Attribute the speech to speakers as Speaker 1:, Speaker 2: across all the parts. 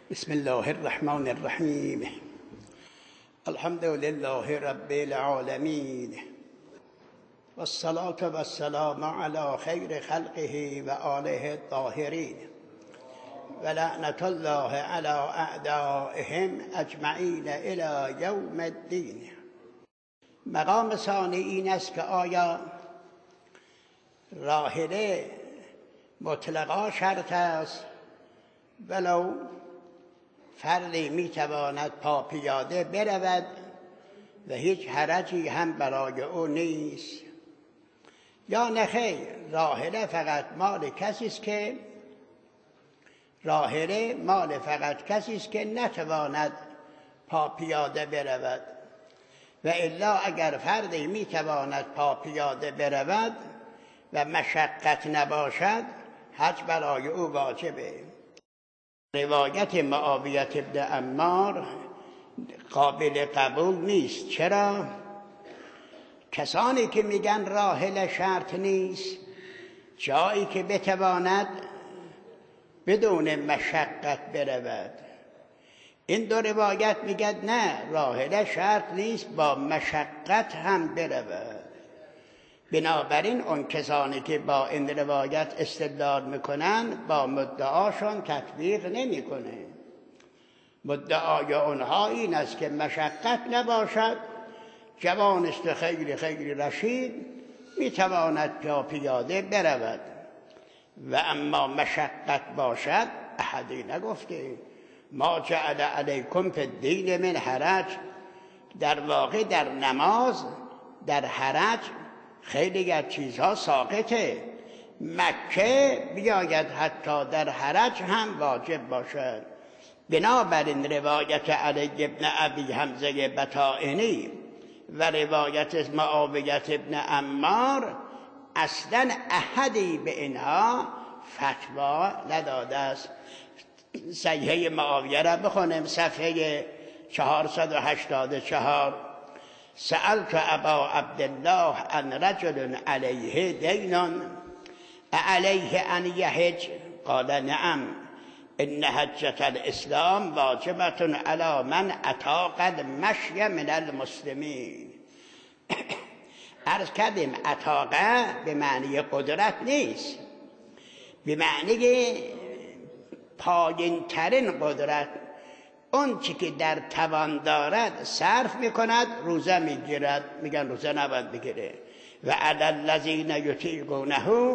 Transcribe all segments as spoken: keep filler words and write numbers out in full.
Speaker 1: بسم الله الرحمن الرحیم. الحمد لله رب العالمین والصلاة والسلام على خیر خلقه و آله الطاهرین و لعنت الله على اعدائهم اجمعین الی یوم الدین. مقام ثانی این است که آیا راحله مطلقا شرط است ولو فردی میتواند پا پیاده برود و هیچ حرجی هم برای او نیست، یا نه خیر، راحله فقط مال کسی است که راحله مال فقط کسی است که نتواند پا پیاده برود، و الا اگر فردی میتواند پا پیاده برود و مشقت نباشد حج برای او واجبه. روایت معاویه ابن عمار قابل قبول نیست. چرا؟ کسانی که میگن راحله شرط نیست، جایی که بتواند بدون مشقت برود. این دو روایت میگن نه، راحله شرط نیست، با مشقت هم برود. بنابراین اون کسانی که با این روایت استدلال میکنن با مدعاشون تطبیق نمیکنه. مدعای اونها این است که مشقت نباشد، جوان است خیلی خیلی رشید، میتواند پا پیاده برود، و اما مشقت باشد احدی نگفته ما جعل علیکم فی الدین من حرج. در واقع در نماز در حرج خیلی از چیزها ساقطه. مکه بیاید حتی در حرج هم واجب باشد. بنابراین روایت علی ابن ابی حمزه بطائنی و روایت معاویه ابن عمار اصلا احدی به اینها فتوا نداده است. صحیحه معاویه را بخونیم، صفحه چهارصد و هشتاد و چهار. سألت ابا عبدالله عن رجل علیه دین علیه ان یحج قال نعم ان حجة الاسلام واجبة علی من اطاق المشی من المسلمین. عرض کردیم اطاقه به معنی قدرت نیست، به معنی پایین ترین قدرت. اون چی که در توان دارد صرف میکند، روزه میگیرد، میگن روزه نباید بگیره. و علی الذین یطیقونه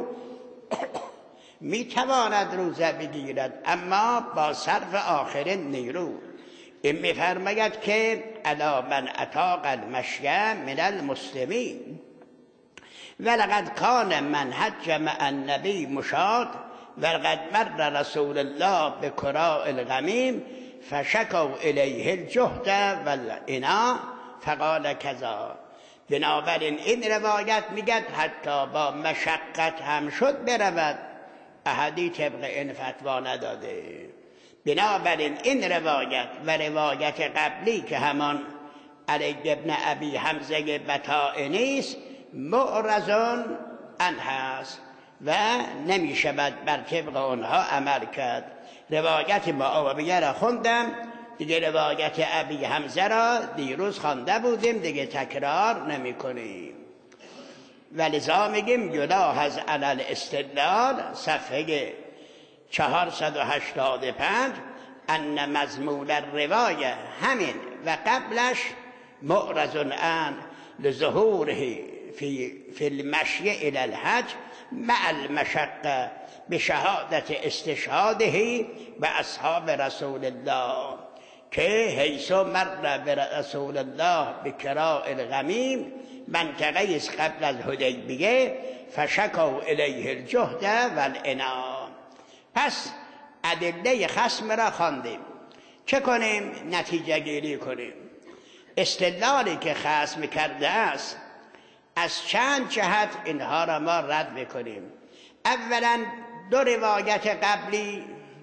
Speaker 1: میتواند روزه بگیرد اما با صرف آخر نیرو. این میفرماید که علی من اطاق المشی من المسلمین ولقد کان من حج مع النبی مشاة ولقد مر رسول الله بکراء الغمیم فشکوا الیه الجهد والعناء فقال کذا. بنابراین این روایت میگه حتی با مشقت هم شد برود، احدی طبق این فتوا نداده. بنابراین این روایت و روایت قبلی که همان علی ابن ابی حمزه بطائنی است معرض عنه است و نمیشود بر طبق آنها عمل کرد. روایت معاویه را خوندم دیگه، روایت ابی حمزه را دیروز خوانده بودیم دیگه، تکرار نمی کنیم. ولذا میگیم یلاحظ علی الاستدلال صفحه چهارصد و هشتاد و پنج ان مضمون الروایه همین و قبلش معرض عن لظهوره فی فی المشی الی الحج مع المشقه بشهادت استشهاده و اصحاب رسول الله که حیث مر برسول الله بکراء الغمیم منطقه است قبل از حدیبیه فشکوا الیه الجهد والعناء. پس ادله خصم را خواندیم، چه کنیم؟ نتیجه گیری کنیم. استدلالی که خصم کرده است از چند جهت اینها را ما رد میکنیم. اولا دو روایت قبلی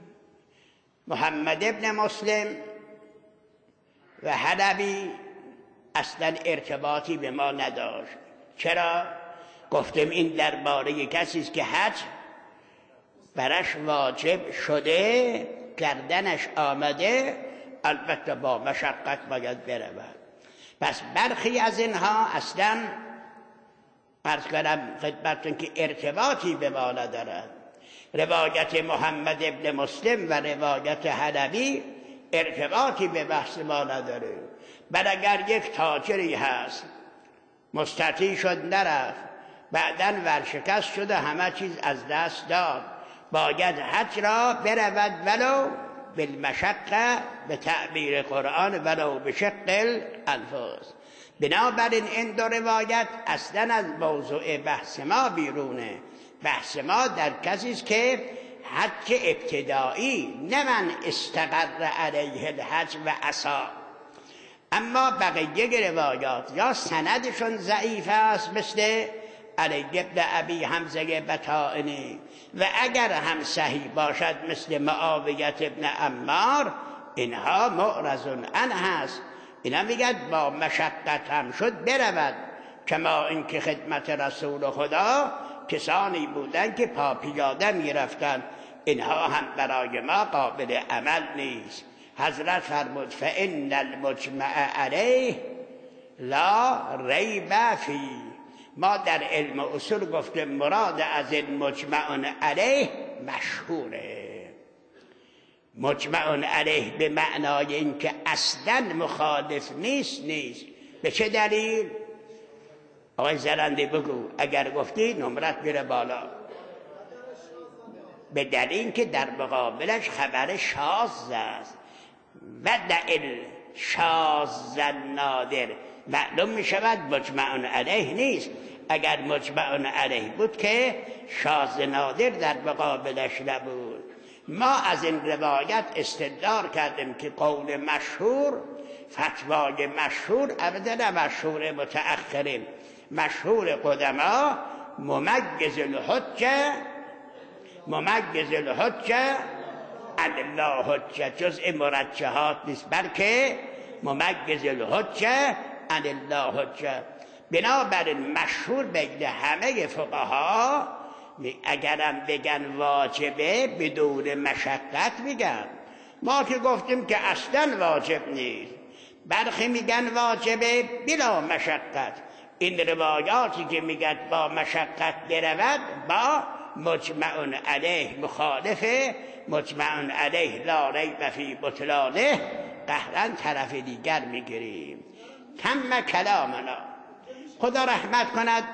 Speaker 1: محمد ابن مسلم و حلبی اصلا ارتباطی به ما نداشت. چرا؟ گفتم این درباره کسی است که حج برش واجب شده گردنش آمده البته با مشقت باید برود. پس برخی از اینها اصلا عرض کردم خدمتتون که ارتباطی به ما ندارد. روایت محمد ابن مسلم و روایت حلبی ارتباطی به بحث ما نداره. بل اگر یک تاجری هست مستطیع شد نرفت، بعداً ورشکست شده همه چیز از دست داد، باید حج را برود ولو بالمشقه، به تعبیر قرآن ولو بشق الانفس. بنابراین این دو روایت اصلا از موضوع بحث ما بیرونه. بحث ما در کسی است که حج ابتدایی، نه من استقر علیه الحج و عصا. اما بقیه روایات یا سندشون ضعیف است مثل علی ابن ابی حمزه بطائنی، و اگر هم صحیح باشد مثل معاویه ابن عمار، اینها معرض عنه هست. اینا میگد با مشقت هم شد برود، کما اینکه خدمت رسول خدا کسانی بودن که پا پیاده میرفتن، اینها هم برای ما قابل عمل نیست. حضرت فرمود فإن المجمع علیه لا ریب فیه. ما در علم اصول گفتیم مراد از این مجمع علیه مشهوره. مجمع علیه به معنای این که اصلا مخالف نیست نیست. به چه دلیل؟ آقای زرنده بگو، اگر گفتی نمرت میره بالا. به دلیل که در مقابلش خبر شاذ است و دلیل شاذ نادر معلوم می شود مجمع علیه نیست. اگر مجمع علیه بود که شاذ نادر در مقابلش نبود. ما از این روایت استدلال کردیم که قول مشهور، فتوای مشهور، ابدا مشهور متأخرین، مشهور قدما، ممجز الحجه ممجز الحجه عن الله حجه، جزء مرجحات نیست بلکه ممجز الحجه عن الله حجه. بنابراین مشهور بین همه فقها، اگرم بگن واجبه بدون مشقت میگن. ما که گفتیم که اصلا واجب نیست، برخی میگن واجبه بلا مشقت. این روایاتی که میگن با مشقت برود با مجمع علیه مخالفه. مجمع علیه لا ریب فی بطلانه، قهرن طرف دیگر میگیریم. تم کلامنا. خدا رحمت کند.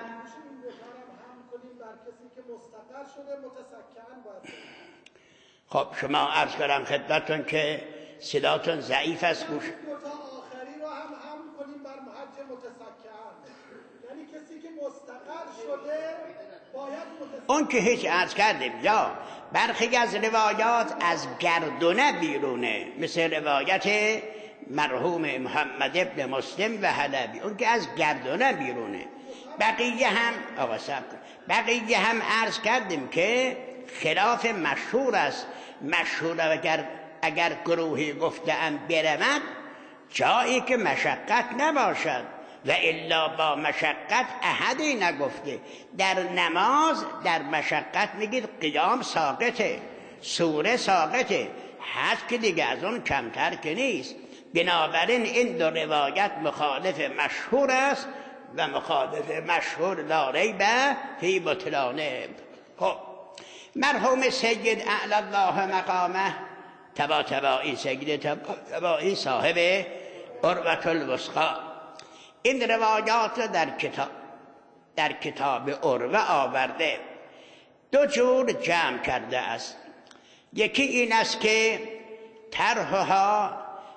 Speaker 1: خب شما عرض کردم خدمتتون که صداتون ضعیف است. گوش
Speaker 2: آخری رو هم هم کنیم بر حج متسکن، یعنی کسی که مستقر شده باید متسکن.
Speaker 1: اون که هیچ عرض کردیم. یا برخی از روایات از گردونه بیرونه، مثل روایت مرحوم محمد ابن مسلم و حلبی، اون که از گردونه بیرونه. بقیه هم آقا سب بقیه هم عرض کردیم که خلاف مشهور است. مشهور اگر اگر گروهی گفتن برود جایی که مشقت نباشد، و الا با مشقت احدی نگفته. در نماز در مشقت میگید قیام ساقطه، سوره ساقطه، حج که دیگه از اون کمتر که نیست. بنابراین این دو روایت مخالف مشهور است و مخالف مشهور لا ریب فی بطلانه. خب مرحوم سید اعلی الله مقامه تبا تبایی، سید تبا تبایی صاحب عروة الوثقی، این روایات در کتاب در کتاب عروة آورده. دو جور جمع کرده است. یکی این است که طرحها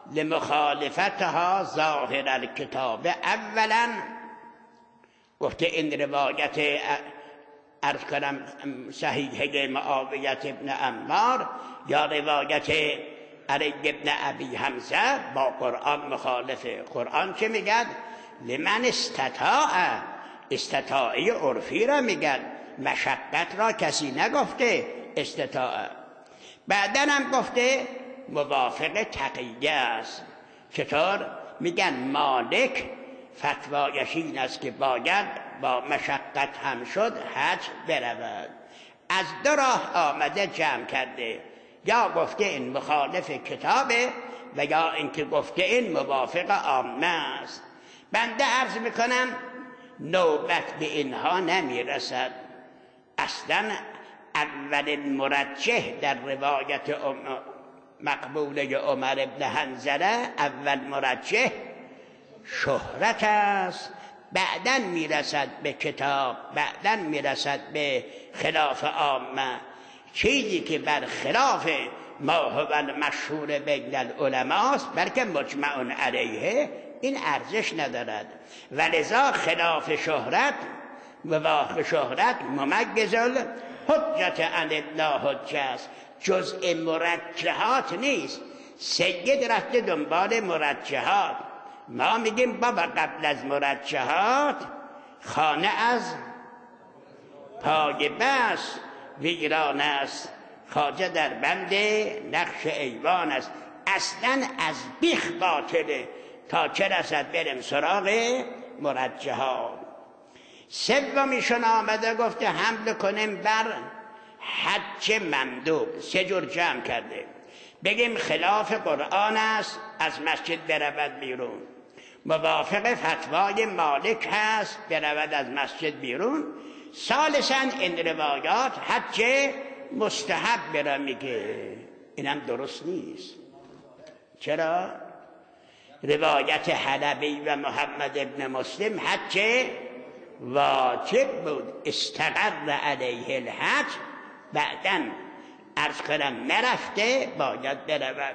Speaker 1: لمخالفتها ظاهر الکتاب. اولا گفته این روایت عرض کنم صحیحه معاویه ابن عمار یا روایت علی ابن ابی حمزه با قرآن مخالفه. قرآن چه میگد؟ لمن استطاع، استطاعی عرفی را میگد، مشقت را کسی نگفته استطاع. بعدن هم گفته موافق تقیه است. چطور؟ میگن مالک فتوایش این است که باید با مشقت هم شد حج برود. از دو راه آمده جمع کرده. یا گفته این مخالف کتابه و یا اینکه گفته این موافق عامه است. بنده عرض میکنم نوبت به اینها نمیرسد. اصلا اولین مرجح در روایت مقبوله عمر ابن حنظله، اول مرجح شهرت است، بعداً میرسد به کتاب، بعداً میرسد به خلاف عامه. چیزی که بر خلاف ما هو المشهور بین العلماء است بلکه مجمع علیه، این ارزش ندارد. ولذا خلاف شهرت و شهرت ممگز الحجت عن الله حجه است، جزء مرجحات نیست. سید رفته دنبال مرجحات، ما میگیم بابا قبل از مرجحات خانه از پای بس ویران است، خواجه در بند نقش ایوان است. اصلا از بیخ باطله تا چه رسد بریم سراغ مرجحات. سومیشون آمده گفته حمل کنیم بر حج مندوب، سه جور جمع کرده. بگیم خلاف قرآن است از مسجد برود بیرون، موافق فتوای مالک هست برود از مسجد بیرون. ثالثاً این روایات حج مستحب برا میگه، اینم درست نیست. چرا؟ روایت حلبی و محمد ابن مسلم حج واجب بود، استقر علیه الحج، بعداً عرض کنم نرفته باید برود.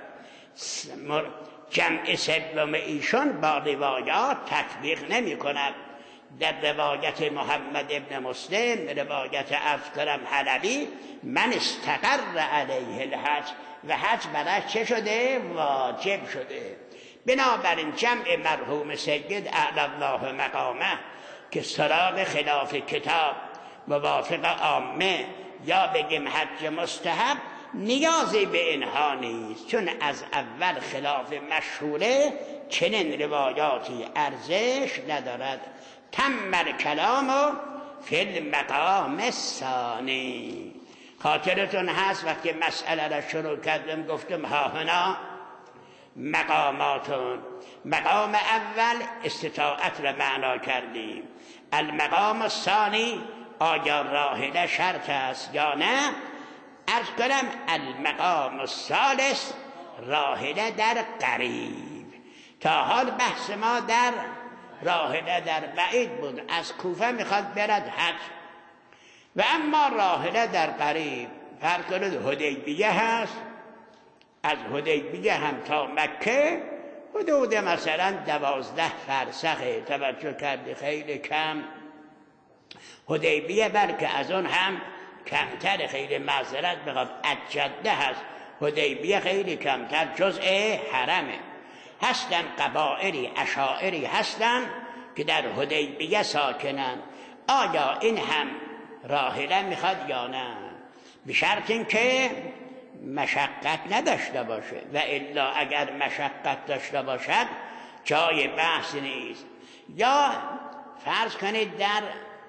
Speaker 1: جمع سوم ایشون با روایات تطبیق نمی کند. در روایت محمد ابن مسلم، روایت عرض کنم حلبی، من استقر علیه الحج، و حج برای چه شده؟ واجب شده. بنابراین جمع مرحوم سید اعلی الله مقامه که سراغ خلاف کتاب موافق عامه یا بگیم حج مستحب، نیازی به اینها نیست، چون از اول خلاف مشهوره چنین روایاتی ارزش ندارد. تم الکلام فی المقام الثانی. خاطرتون هست وقتی مسئله را شروع کردم گفتم ها هنا مقاماتون. مقام اول استطاعت را معنا کردیم. المقام الثانی آیا راحله شرط است یا نه؟ عرض کنم المقام الثالث راحله در قریب. تا حال بحث ما در راحله در بعید بود، از کوفه میخواد برد حج، و اما راحله در قریب. فرق کنید حدیبیه هست، از حدیبیه هم تا مکه حدود مثلا دوازده فرسخه، توجه کردی خیلی کم. حدیبیه بلکه از اون هم کمتر، خیلی معذرت بخواد از جده هست، حدیبیه خیلی کمتر، جزء حرمه. هستن قبائلی اشاعری هستن که در حدیبیه ساکنن. آیا این هم راحله میخواد یا نه؟ به شرط این که مشقت نداشته باشه، و الا اگر مشقت داشته باشد جای بحث نیست. یا فرض کنید در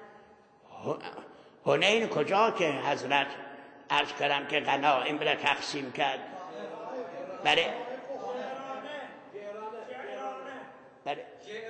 Speaker 1: حنین کجا که حضرت عرض کردم که غنایم را تقسیم کرد، بله بله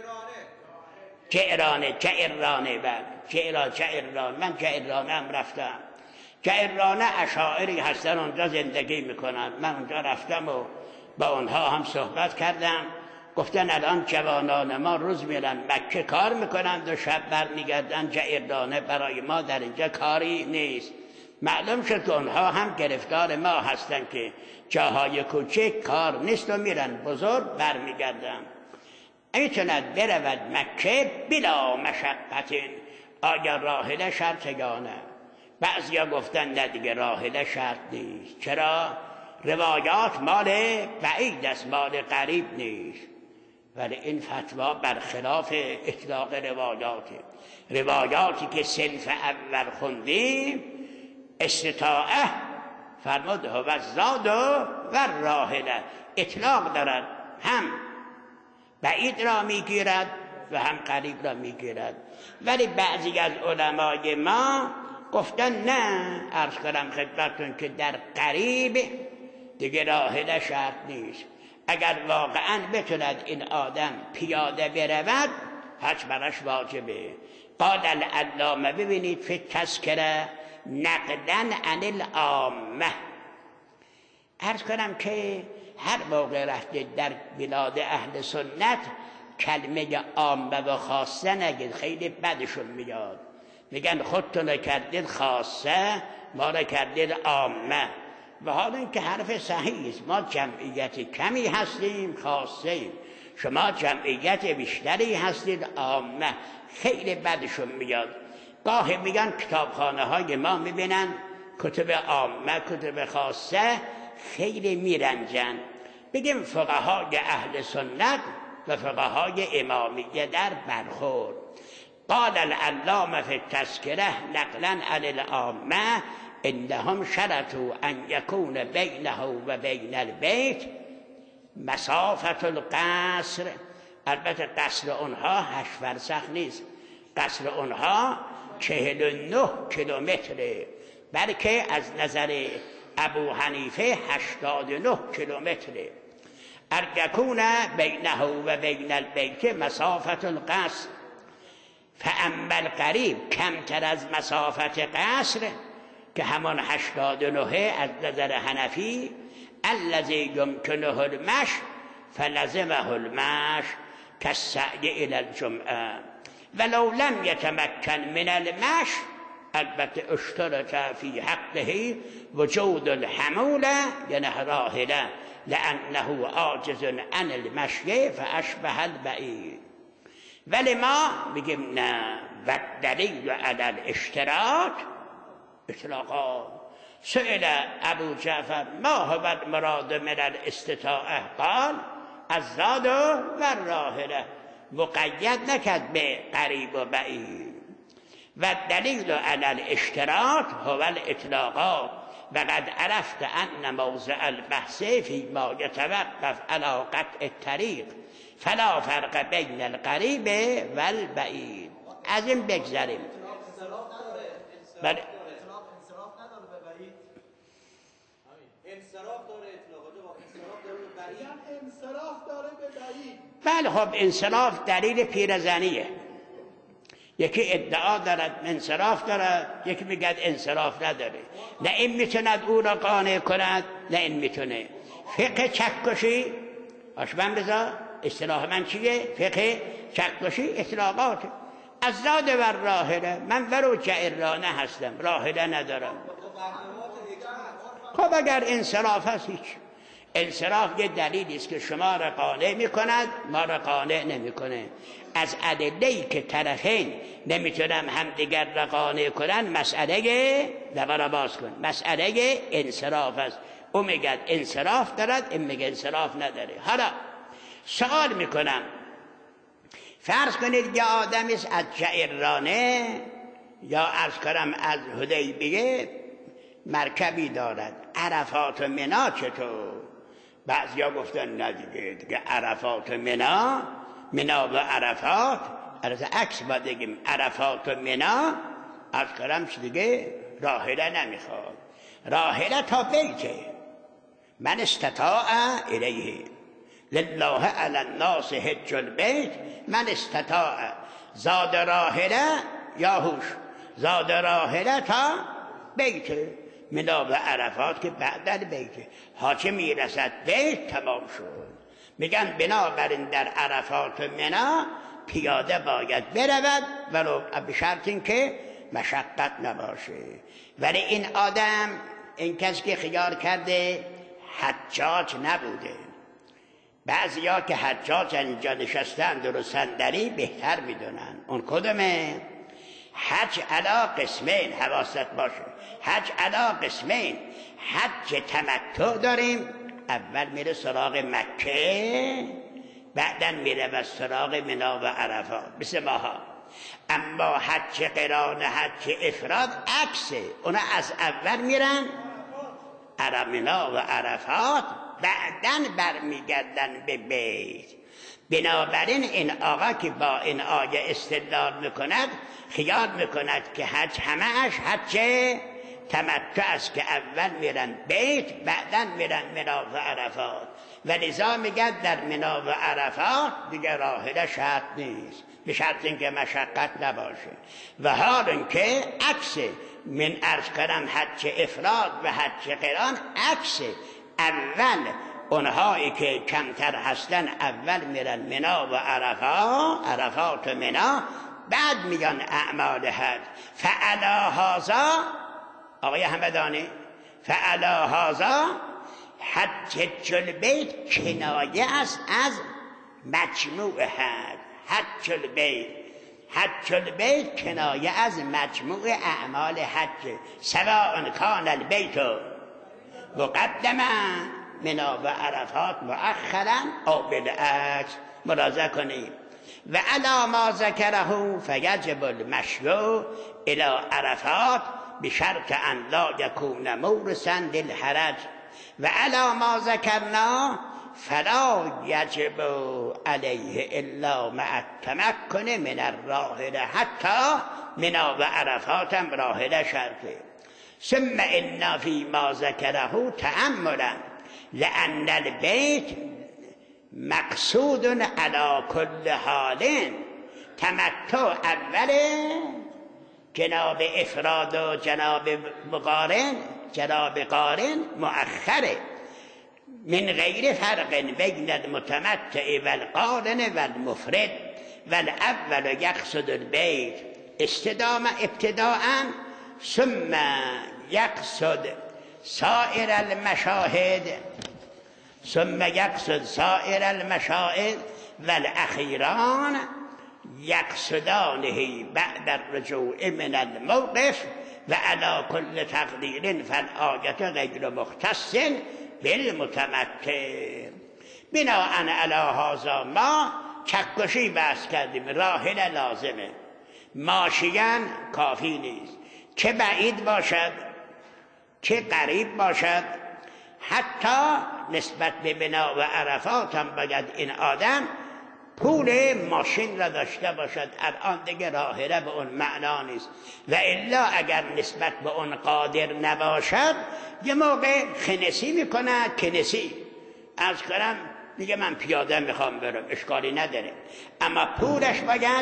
Speaker 1: جعرانه جعرانه بله جعرانه جعرانه من جعرانه هم رفتم. جعرانه اشاعری هستن اونجا زندگی میکنن، من اونجا رفتم و با اونها هم صحبت کردم. گفتن الان جوانان ما روز میرن مکه کار میکنن و شب بر میگردن جعرانه، برای ما در اینجا کاری نیست. معلوم شد که اونها هم گرفتار ما هستن که جاهای کوچک کار نیست و میرن بزرگ بر میگردن. میتوند برود مکه بلا مشقت. آیا راحله شرط یا نه؟ بعضیا گفتن نه دیگه راحله شرط نیست. چرا؟ روایات مال بعید است، مال قریب نیست. ولی این فتوا برخلاف اطلاق روایاته. روایاتی که صنف اول خوندیم استطاعه فرمود و الزاد و راحله، اطلاق دارد، هم بعید را میگیرد و هم قریب را میگیرد. ولی بعضی از علمای ما گفتن نه، عرض کنم خدمتتون که در قریب دیگه راحله شرط نیست. اگر واقعا بتوند این آدم پیاده برود حج براش واجبه. قال العلامه ببینید فی تذکره نقلا عن العامه. عرض کنم که هر موقع رفتید در بلاد اهل سنت کلمه عامه و خاصه نگید، خیلی بدشون میاد. میگن خودتون کردید خاصه، ما را کردید عامه. و حالا اینکه حرف صحیح است، ما جمعیت کمی هستیم خاصه ایم، شما جمعیت بیشتری هستید عامه. خیلی بدشون میاد. گاهی میگن کتابخانه های ما میبینن کتب عامه کتب خاصه، خیلی میرنجن. بگیم فقهای اهل سنت و فقهای امامیه در برخورد. قال العلامه فی التذکره نقلا عن العامه انهم شرطوا ان یکون بینه و بین البیت مسافت القصر. البته قصر اونها هشت فرسخ نیست، قصر اونها چهل و نه کیلومتره، بلکه از نظر ابو حنیفه هشتاد و نه کیلومتره. ارجکون بینه و بین البیت مسافت القصر فاما القریب کمتر از مسافت قصر که همان هشتاد و نه از نظر حنفی الذی یمکنه المشی فلزمه المشی کالسعی الی الجمعه ولو لم یتمکن من المشی. البته اشترط فی حقه وجود الحموله یعنی راحله لانه عاجز عن المشی فاشبه البعید. ولی ما میگیم نه. و دلیل علی الاشتراک اطلاقا سئل ابو جعفر ما هو المراد من الاستطاعه قال الزاد و الراحله، مقید نکرد به قریب و بعید. و دلیل علی الاشتراک هو الاطلاقات و قد عرفت ان موضع البحث فی ما یتوقف علی قطع الطریق فلا فرق بین القریب و البعید. از این بگذریم. بله
Speaker 2: انصراف داره اطلاقات و انصراف داره به بعید. انصراف داره به بعید.
Speaker 1: بله خب انصراف دلیل پیرزنیه. یکی ادعا دارد انصراف دارد، یکی میگه انصراف نداره. نه این میتوند او را قانع کند نه این میتونه. فقه چکشی آشبن رضا اصطلاح من چیه؟ فقه چکشی اطلاقات از زاد ور راحله. من ورو جعرانه هستم، راحله ندارم. خب اگر انصراف هست هیچ. انصراف یه دلیلی است که شما را قانع میکند، ما را قانع نمیکنه. از ادله‌ای که طرفین نمیتونن همدیگر را قانع کنن مسئله دوباره باز کن مسئله انصراف است. او میگه انصراف دارد، این میگه انصراف نداره. حالا سوال میکنم، فرض کنید یه آدمی است از جعرانه یا عرض کنم از حدیبیه مرکبی دارد، عرفات و منا چطور؟ بعضیا گفتن نه دیگه دیگه عرفات و منا، منا و عرفات، از عکس باید بگیم عرفات و منا، از کنم چی دیگه راحله نمیخواد. راحله تا بیته من استطاع الیه لله علی الناس حج البیت من استطاع. زاد راحله یا هوش زاد راحله تا بیته، منا و عرفات که بعد بیته. حاجه میرسد بیت تمام شد. میگن بنابراین در عرفات و منا پیاده باید برود ولو به شرط این که مشقت نباشه. ولی این آدم، این کسی که خیال کرده حجاج نبوده. بعضیا که حجاج اینجا نشستن در صندلی بهتر میدونن اون کدومه. حج علا قسمین، حواست باشه، حج علا قسمین. حج تمتع داریم، اول میره سراغ مکه، بعدن میره و سراغ منا و عرفات مثل ماها. اما حج قران، حج افراد عکسه، اونا از اول میرن منا و عرفات، بعدن برمیگردن به بیت. بنابراین این آقا که با این آیه استدلال میکند خیال میکند که حج همهش حج تمتع است که اول میرن بیت بعدن میرن منا و عرفات و لذا میگن در منا و عرفات دیگه راحله شرط نیست به شرط اینکه مشقت نباشه و حال اینکه عکس من عرض کنم حج افراد و حج قران عکس اول اونهایی که کمتر هستن اول میرن منا و عرفات عرفات و منا بعد میگن اعمال حج فعلا هذا آقای همدانی فعلا هذا حج البیت کنایه است از مجموع حج حج البیت حج البیت کنایه از مجموع اعمال حج سواء کان البیت مقدما منا و عرفات مؤخرا او بالعکس ملاحظه کنید و علی ما ذکره فیجب المشی الی عرفات بشرط ان لا یکون مورثا للحرج و علی ما ذکرنا فلا یجب علیه الا مع التمکن من الراحله حتی منا و عرفات هم راحله شرطه ثم ان فی ما ذکره تأملا لأن البیت مقصود علی کل حال تمتع اوله جناب افراد و جناب مقارن جناب قارن مؤخره من غیر فرق بین المتمتع والقارن والمفرد والاول یقصد البیت استدامه ابتداء ثم یقصد سائر المشاهد ثم یقصد سائر المشاهد والاخیران یقصدانه بعد الرجوع من الموقف و علی کل تقدیر فالآیت غیر مختص بالمتمتع بناء علی هذا ما چکشی بحث کردیم راحله لازمه ماشیان کافی نیست چه بعید باشد چه قریب باشد حتی نسبت به منا و عرفات هم باید این آدم پول ماشین را داشته باشد الان دیگه راحله به اون معنا نیست و الا اگر نسبت به اون قادر نباشد یه موقع خنسی میکنه کنسی از کنم دیگه من پیاده میخوام برم اشکالی نداره اما پولش باید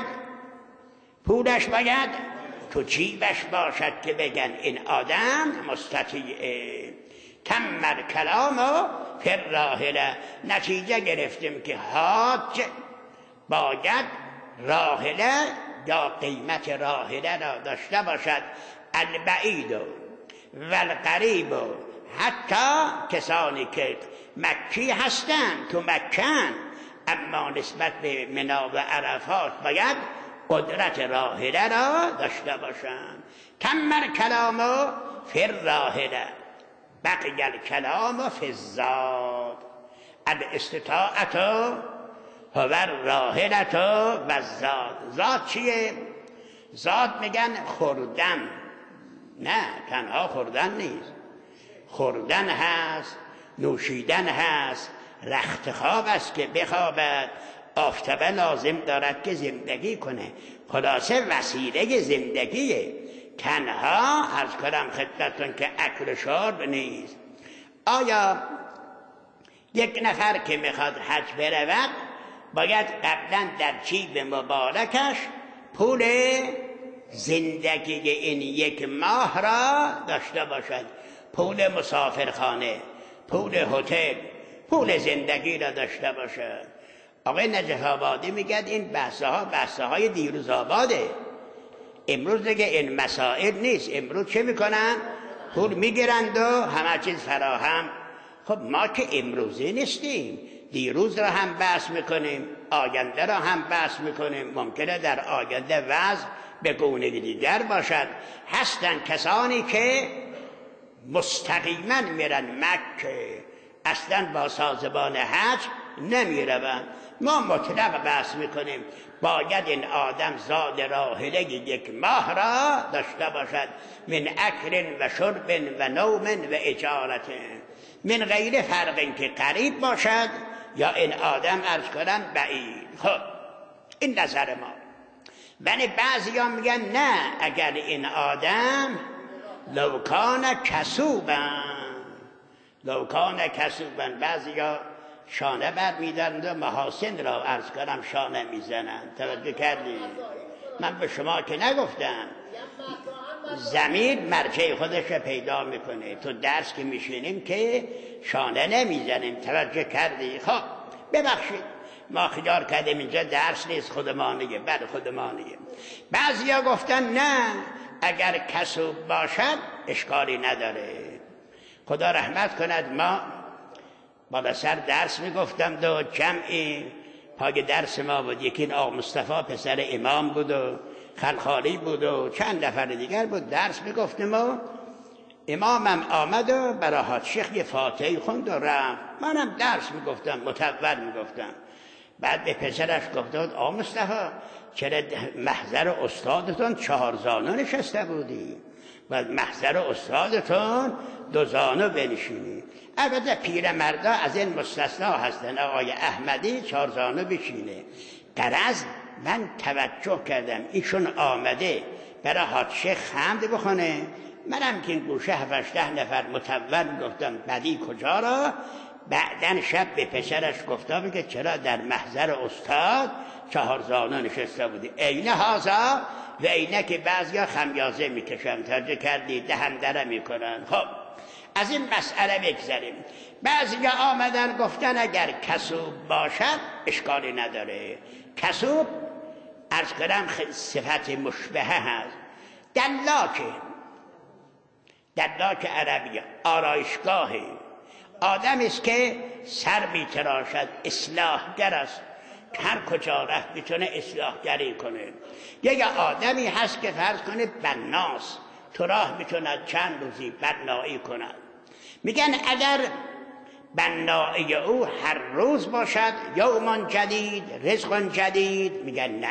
Speaker 1: پولش باید تو جیبش باشد که بگن این آدم مستطیعه تمر کلام و فر راحله نتیجه گرفتیم که حاج باید راحله یا قیمت راحله را داشته باشد البعید و القریب حتی کسانی که مکی هستند تو مکن اما نسبت به منا و عرفات باید قدرت راحله را داشته باشند تمر کلام و فر راحله بقی الکلام فی الزاد الاستطاعت هو الراحلة و الزاد زاد چیه؟ زاد میگن خوردن نه تنها خوردن نیست خوردن هست نوشیدن هست رخت خواب است که بخوابد آفتابه لازم دارد که زندگی کنه خلاصه وسیله زندگیه تنها عرض کنم خدمتتون که اکل شرب نیست آیا یک نفر که میخواد حج برود باید قبلا در جیب مبارکش پول زندگی این یک ماه را داشته باشد پول مسافرخانه پول هتل پول زندگی را داشته باشد آقای نجف آبادی میگه این بحثه ها بحثه های دیروز آباده امروز دیگه این مسائل نیست امروز چه میکنن؟ پول میگیرند و همه چیز فراهم خب ما که امروزی نیستیم دیروز را هم بحث میکنیم آینده را هم بحث میکنیم ممکنه در آینده وضع به گونه دیگر باشد هستن کسانی که مستقیما میرن مکه اصلا با سازمان حج نمیروند ما مطلق بحث میکنیم باید این آدم زاد راحله یک ماه را داشته باشد من اکل و شرب و نوم و اجارت من غیر فرق که قریب باشد یا این آدم عرض کنن بعید خب این نظر ما ولی بعضی ها میگن نه اگر این آدم لوکان کسوبن لوکان کسوبن. بعضیا شانه بر میدارند و محاسن را عرض کنم شانه میزنند. توجه کردید؟ من به شما که نگفتم ضمیر مرجع خودش رو پیدا میکنه. تو درس که میشینیم که شانه نمیزنیم. توجه کردی؟ خب ببخشید ما خیال کردیم اینجا درس نیست، خودمانیه. بله خودمانیه. بعضیا گفتن نه اگر کسوب باشد اشکالی نداره. خدا رحمت کند ما بالا سر درس میگفتم دو جمعی پای درس ما بود. یکی آقا مصطفی پسر امام بود و خلخالی بود و چند نفر دیگر بود. درس میگفتیم و امامم آمد و برای حاج شیخ یه فاتحه خوند و رفت. منم درس میگفتم متول میگفتم. بعد به پسرش گفته بود آقا مصطفی چرا محضر استادتون چهار زانو نشسته بودی؟ بعد محضر استادتون دو زانو بنشینی. البته پیرمردا از این مستثنا هستن. آقای احمدی چهار زانو بشینه. غرض من توجه کردم ایشون آمده برای حاج شیخ حمد بخونه، منم که این گوشه هفت ده نفر متول گفتم بدی کجا را. بعدن شب به پسرش گفتم که چرا در محضر استاد چهار زانو نشسته بودی؟ عین هازا و اینه که بعضیا خمیازه میکشن. ترجمه کردی دهندره میکنن. خب از این مسئله بگذاریم. بعضیا آمدن گفتن اگر کسوب باشد اشکالی نداره. کسوب عرض کردم صفت مشبهه هست. دلاکه دلاک عربی آرایشگاهی آدم است که سر میتراشد، اصلاحگر است، هر کجا رفت میتونه اصلاحگری کنه. یک آدمی هست که فرض کنه بناست، تو راه میتونه چند روزی بنایی کند. میگن اگر بنایی او هر روز باشد یومان جدید رزق جدید، میگن نه.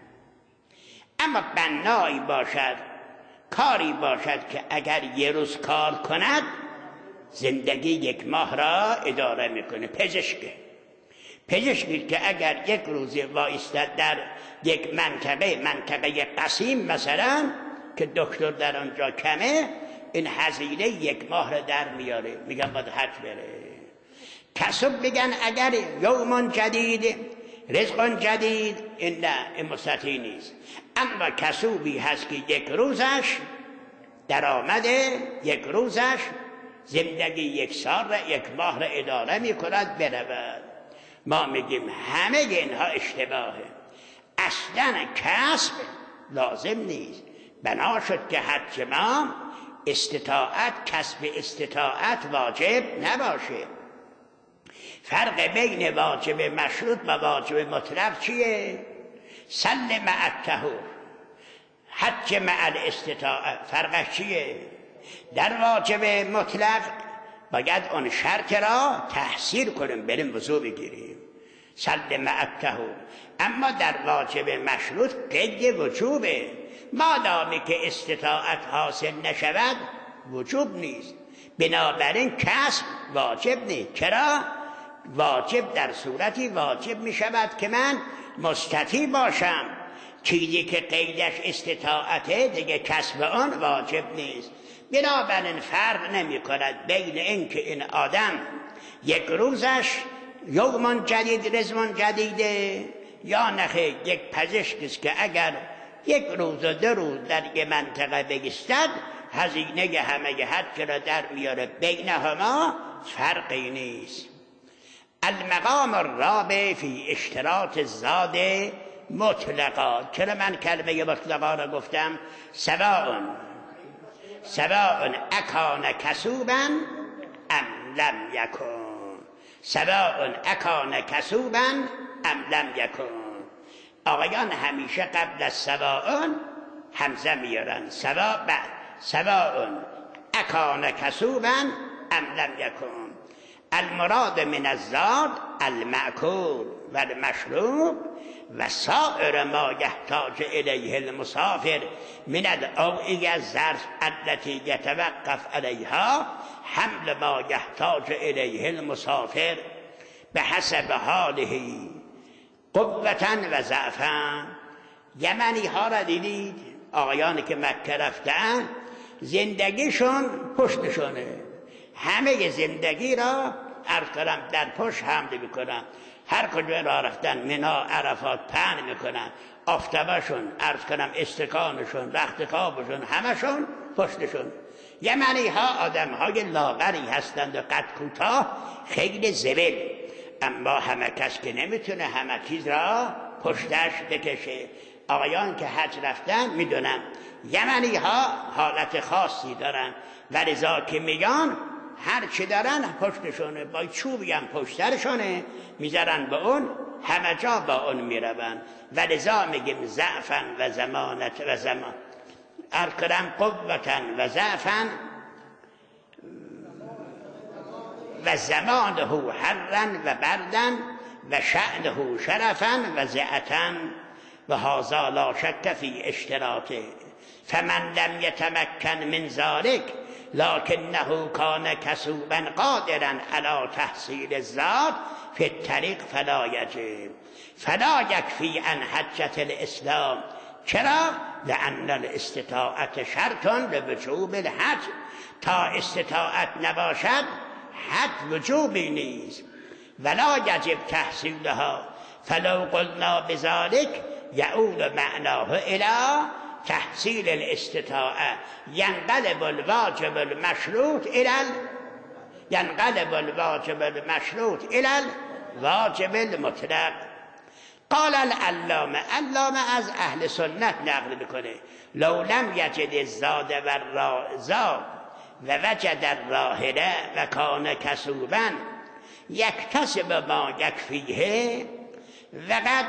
Speaker 1: اما بنایی باشد، کاری باشد که اگر یه روز کار کند زندگی یک ماه را اداره میکنه. پزشکه پزشکی که اگر یک روزی وایستد در یک منطقه منطقه قسیم مثلا که دکتر در آنجا کمه، این هزینه یک ماه را در میاره. میگن باید حج بره. کسب میگن اگر یومان جدید رزق جدید، این نه، این مستطیع نیست. اما کسوبی هست که یک روزش درآمده، یک روزش زندگی یک سال را یک ماه را اداره می کند برود. ما میگیم همه اینها اشتباهه. اصلا کسب لازم نیست. بنا شد که حج ما استطاعت، کسب استطاعت واجب نباشه. فرق بین واجب مشروط و واجب مطلق چیه؟ سل مع الطهور، حج مع الاستطاعت. فرقش چیه؟ در واجب مطلق باید اون شرط را تحصیل کنیم، بریم وضو بگیریم، سل مع الطهور. اما در واجب مشروط قید وجوبه. مادامی که استطاعت حاصل نشود وجوب نیست. بنابراین کسب واجب نیست. چرا؟ واجب در صورتی واجب می شود که من مستطیع باشم. چیزی که قیدش استطاعته دیگه کسب آن واجب نیست. بنابراین فرق نمی کند بین این که این آدم یک روزش یومان جدید رزمان جدیده یا نخیر یک پزشک است که اگر یک روز و دو روز در یک منطقه بگستد هزینه همه حج را در میاره. بینهما فرقی نیست. المقام الرابع فی اشتراط الزاد مطلقا. چرا من کلمه مطلقا را گفتم؟ سواء سواء اکان کسوبا ام لم یکن، سواء اکان کسوبا ام لم یکن. آقایان همیشه قبل از سواء همزه میارن. سواء بعد سواء اکان کسوبا ام لم یکن. المراد من الزاد المأکول و المشروب و سائر ما یحتاج الیه المسافر من الأوعیة الظرف التي یتوقف علیها حمل ما یحتاج الیه المسافر بحسب حاله قوة و ضعفا. یمنی ها را دیدید؟ آقایانی که مکه رفتن زندگیشون پشتشونه، همه زندگی را عرض کنم در پشت حمل میکنن، هر کجا را رفتن منا عرفات پهن میکنن، آفتابشون عرض کنم استکانشون رخت خوابشون همشون پشتشون. یمنی ها آدم های لاغری هستند و قد کوتاه، خیلی زبل، اما همه کس که نمیتونه همه چیز را پشتش بکشه. آقایان که حج رفتن میدونن یمنی ها حالت خاصی دارن و لذا که میگن هر چی دارن پشتشونه، با چوبی هم پشترشونه میذارن به اون، همه جا با اون میرون و لذا میگیم ضعفن و زمانت و زمان ارکرم قوتن و ضعفن و زمانه حرن و بردن و شأنه شرفن و زعتن و هذا لا شک فی اشتراطه فمن لم یتمکن من ذلك لكنه كان كسوبا قادرا على تحصيل الذات في الطريق فلا يجب فلا يكفي عن حجة الاسلام. چرا؟ لأن الاستطاعت شرط لوجوب الحج، تا استطاعت نباشد حج وجوبی نیست. ولا يجب تحصيلها فلو قلنا بذلك يعود معناه الى تحصیل الاستطاعه ينقلب الواجب المشروط الى ينقلب الواجب المشروط الى الواجب المطلق. قال العلامه، علامه از اهل سنت نقل میکنه لو لم یجد الزاد و الرازا و وجد الراحله و کان کسوبا یکتسب ما یکفیه وقد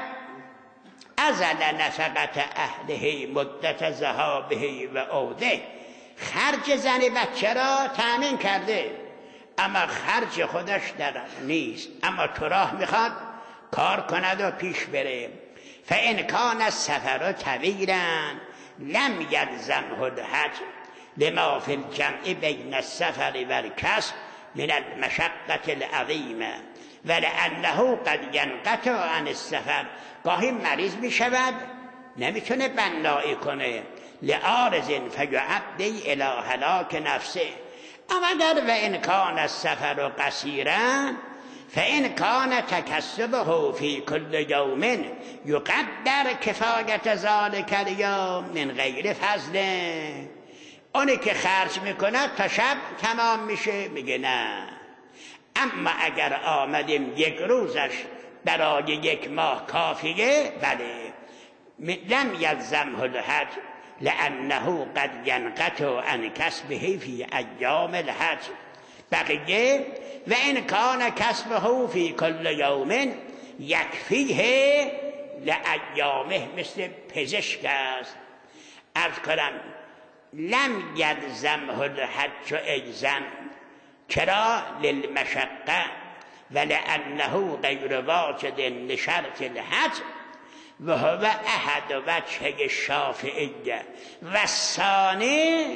Speaker 1: ازل نفقت اهله مدت ذهابه و عوده. خرج زن بچه را تأمین کرده اما خرج خودش در نیست، اما تو راه میخواد کار کند و پیش بره. فان کان السفر طویلا لم یلزمه الحج لما فی الجمع بین السفر و الکسب من المشقة العظیمه ولأنه قد ینقطع عن السفر. گاهی مریض می شود نمیتونه بنایی کنه لعارض فیعدی الی هلاک نفسه. اما اگر و ان کان السفر قصیرا فان کان تکسبه فی کل یوم یقدر کفایت ذلک الیوم من غیر فضله. اونی که خرج میکنه تا شب تمام میشه میگه نه، اما اگر آمدیم یک روزش برای یک ماه کافیه بله لم یلزمه الحج لانه قد ینقطع عن کسبه فی ایام الحج. بقیه و ان کان کسبه فی کل یوم یکفیه لایامه، مثل پزشک است. عرض کنم لم یلزمه الحج ایزن، چرا؟ للمشقه ولأنه غیر واجد لشرط الحج و هو احد وجه الشافعیه و الثانی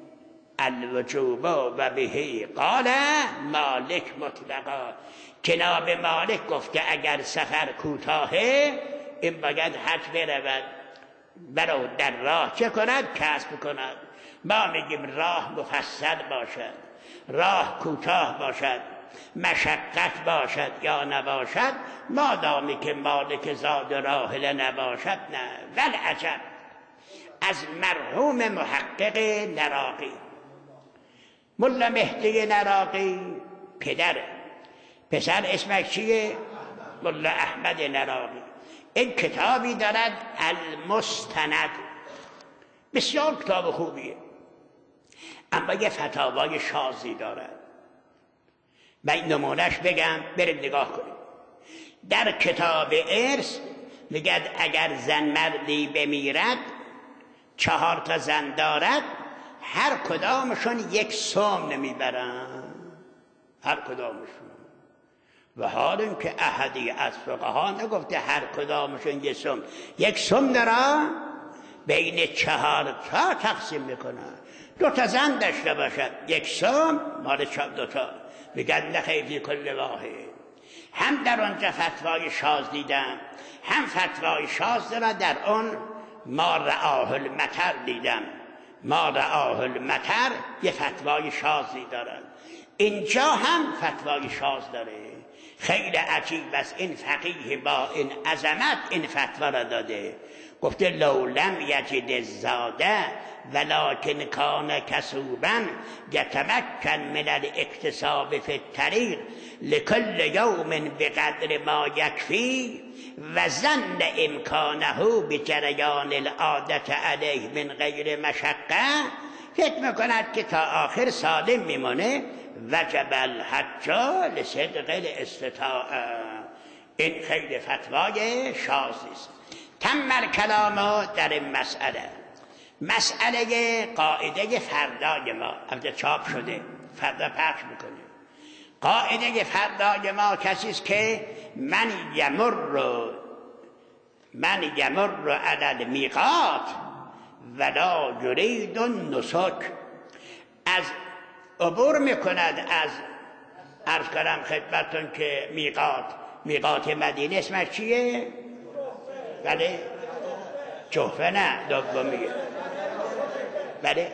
Speaker 1: الوجوب و به قال مالک مطلقا. جناب مالک گفته اگر سفر کوتاهه این باید حج برود، برو در راه چه کند؟ کسب کند. ما میگیم راه مفصل باشد، راه کوتاه باشد، مشقت باشد یا نباشد، مادامی که مالک زاد راحله نباشد نه. والعجب از مرحوم محقق نراقی، ملا مهدی نراقی پدر، پسر اسمش چیه؟ ملا احمد نراقی. این کتابی دارد المستند، بسیار کتاب خوبیه، اما یه فتاوای شاذی دارد. من نمونهش بگم برید نگاه کنید. در کتاب ارث میگد اگر زن مردی بمیرد چهار تا زن دارد هر کدامشون یک سوم نمیبرن، هر کدامشون. و حال این که احدی از فقها نگفته هر کدامشون یک سوم، یک سوم دارن بین چهار تا تقسیم میکنن. دو تا زن داشته باشد یک سوم مال دو تا، بگن نخیفی کل واحد. هم در آنجا فتوای شاذ دیدم، هم فتوای شاذ را در اون ما رعاه المطر دیدم. ما رآه المطر یه فتوای شاذی دارن. اینجا هم فتوای شاذ داره. خیلی عجیب است، این فقیه با این عظمت این فتوا را داده. گفته لو لم یجد الزاده ولکن کان کسوبا یتمکن من الاکتساب فی الطریق لکل یوم بقدر ما یکفی و ظن امکانه بجریان العادت علیه من غیر مشقه، فکر میکند که تا آخر سالم میمونه. وجب الحج لصدق الاستطاعه. این خیلی فتوای شاذی است. تم الکلام در این مسئله. مسئله قاعده فردای ما البته چاپ شده، فردا پخش میکنیم. قاعده فردای ما کسی است که من یمر من یمر علی المیقات ولا یرید النسک، از عبور میکند از عرض کردم خدمتتون که میقات میقات مدینه اسمش چیه؟ بله جحفه نه دومیه. بله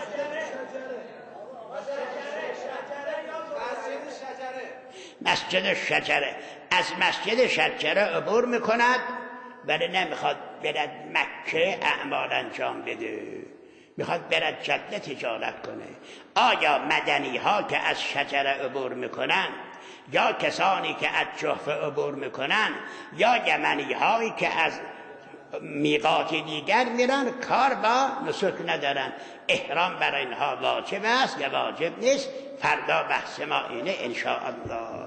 Speaker 1: مسجد شجره. از مسجد شجره عبور میکند، بله نمیخواد برد مکه اعمال انجام بده، میخواد برد جده تجارت کنه. آیا مدنی ها که از شجره عبور میکنن یا کسانی که از جحفه عبور میکنن یا یمنی هایی که از میقات دیگر میرن کار با نسک ندارن؟ احرام برای اینها واجب است یا واجب نیست؟ فردا بحث ما اینه ان شاء الله.